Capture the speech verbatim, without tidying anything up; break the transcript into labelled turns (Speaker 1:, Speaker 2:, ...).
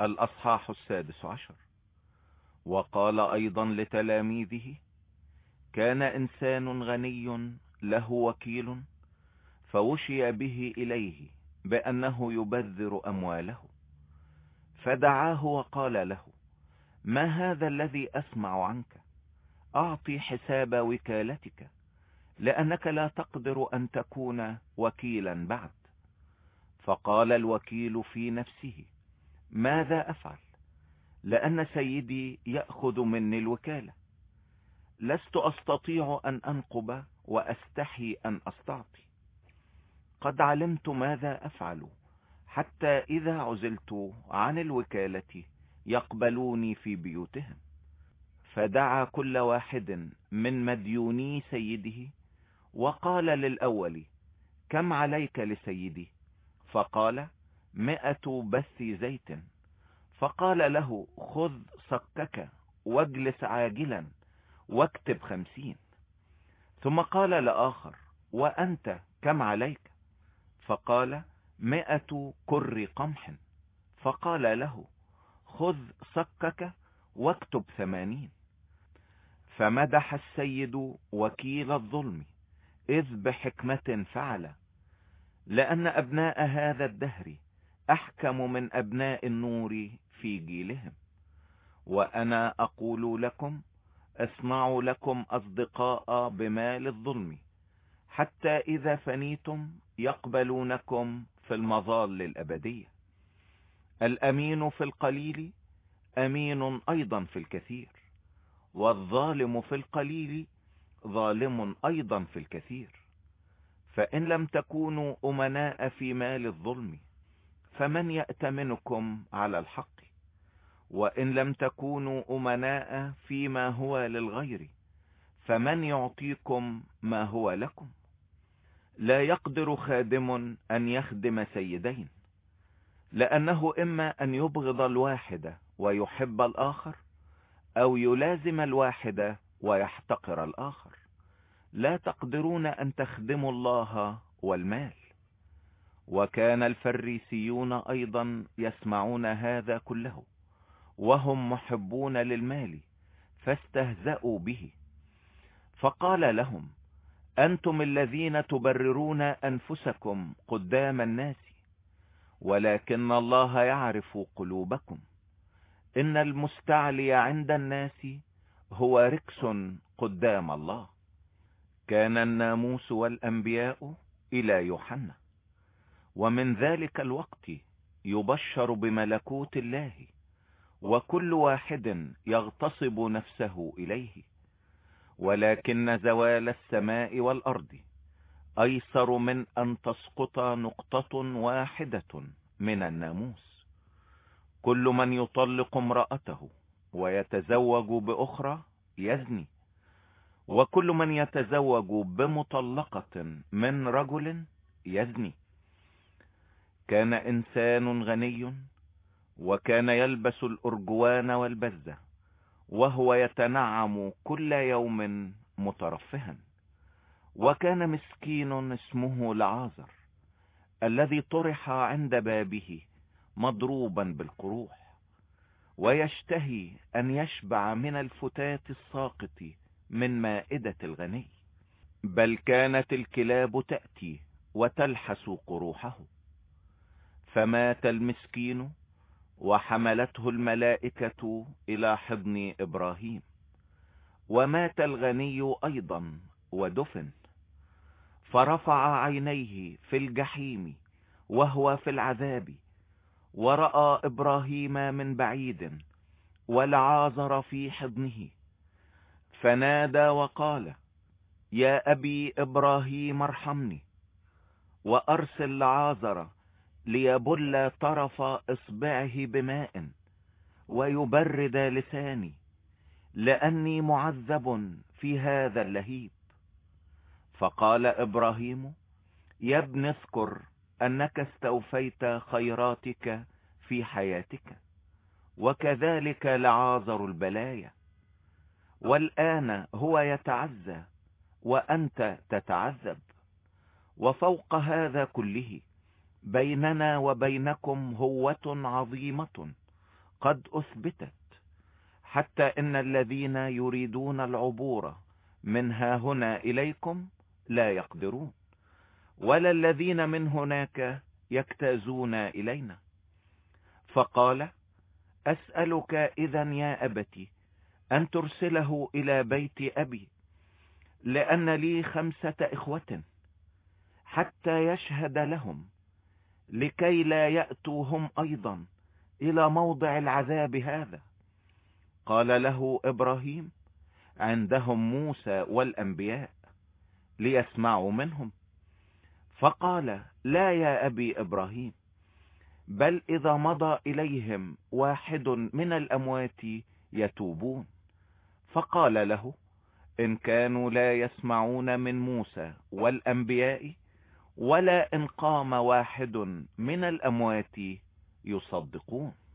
Speaker 1: الأصحاح السادس عشر. وقال أيضا لتلاميذه: كان إنسان غني له وكيل، فوشي به إليه بأنه يبذر أمواله، فدعاه وقال له: ما هذا الذي أسمع عنك؟ أعطي حساب وكالتك، لأنك لا تقدر أن تكون وكيلا بعد. فقال الوكيل في نفسه: ماذا أفعل؟ لأن سيدي يأخذ مني الوكالة. لست أستطيع أن أنقب وأستحي أن أستعطي. قد علمت ماذا أفعل، حتى إذا عزلت عن الوكالة يقبلوني في بيوتهم. فدعا كل واحد من مديوني سيده وقال للأول: كم عليك لسيدي؟ فقال: مئة بث زيت. فقال له: خذ صكك واجلس عاجلا واكتب خمسين. ثم قال لآخر: وأنت كم عليك؟ فقال: مئة كر قمح. فقال له: خذ صكك واكتب ثمانين. فمدح السيد وكيل الظلم، إذ بحكمة فعل، لأن أبناء هذا الدهر أحكم من أبناء النور في جيلهم. وأنا أقول لكم: اصنعوا لكم أصدقاء بمال الظلم، حتى إذا فنيتم يقبلونكم في المظال الأبدية. الأمين في القليل أمين أيضا في الكثير، والظالم في القليل ظالم أيضا في الكثير. فإن لم تكونوا أمناء في مال الظلم، فمن يأتمنكم على الحق؟ وإن لم تكونوا أمناء فيما هو للغير، فمن يعطيكم ما هو لكم؟ لا يقدر خادم أن يخدم سيدين، لأنه إما أن يبغض الواحد ويحب الآخر، أو يلازم الواحد ويحتقر الآخر. لا تقدرون أن تخدموا الله والمال. وكان الفريسيون أيضا يسمعون هذا كله، وهم محبون للمال، فاستهزأوا به. فقال لهم: أنتم الذين تبررون أنفسكم قدام الناس، ولكن الله يعرف قلوبكم. إن المستعلي عند الناس هو ركس قدام الله. كان الناموس والأنبياء إلى يوحنا، ومن ذلك الوقت يبشر بملكوت الله، وكل واحد يغتصب نفسه إليه. ولكن زوال السماء والأرض أيسر من أن تسقط نقطة واحدة من الناموس. كل من يطلق امرأته ويتزوج بأخرى يزني، وكل من يتزوج بمطلقة من رجل يزني. كان إنسان غني، وكان يلبس الأرجوان والبزة، وهو يتنعم كل يوم مترفها. وكان مسكين اسمه لعازر، الذي طرح عند بابه مضروبا بالقروح، ويشتهي أن يشبع من الفتات الساقط من مائدة الغني، بل كانت الكلاب تأتي وتلحس قروحه. فمات المسكين، وحملته الملائكة إلى حضن إبراهيم. ومات الغني أيضا ودفن. فرفع عينيه في الجحيم وهو في العذاب، ورأى إبراهيم من بعيد ولعازر في حضنه، فنادى وقال: يا أبي إبراهيم ارحمني، وأرسل لعازر ليبل طرف إصبعه بماء ويبرد لساني، لأني معذب في هذا اللهيب. فقال إبراهيم: يا ابن اذكر أنك استوفيت خيراتك في حياتك، وكذلك لعازر البلايا، والآن هو يتعزى وأنت تتعذب. وفوق هذا كله بيننا وبينكم هوة عظيمة، قد أثبتت، حتى إن الذين يريدون العبور من ها هنا إليكم لا يقدرون، ولا الذين من هناك يجتازون إلينا. فقال: أسألك إذا يا أبتي أن ترسله إلى بيت أبي، لأن لي خمسة إخوة، حتى يشهد لهم، لكي لا يأتوا هم أيضا إلى موضع العذاب هذا. قال له إبراهيم: عندهم موسى والأنبياء، ليسمعوا منهم. فقال: لا يا أبي إبراهيم، بل إذا مضى إليهم واحد من الأموات يتوبون. فقال له: إن كانوا لا يسمعون من موسى والأنبياء، ولا إن قام واحد من الأموات يصدقون.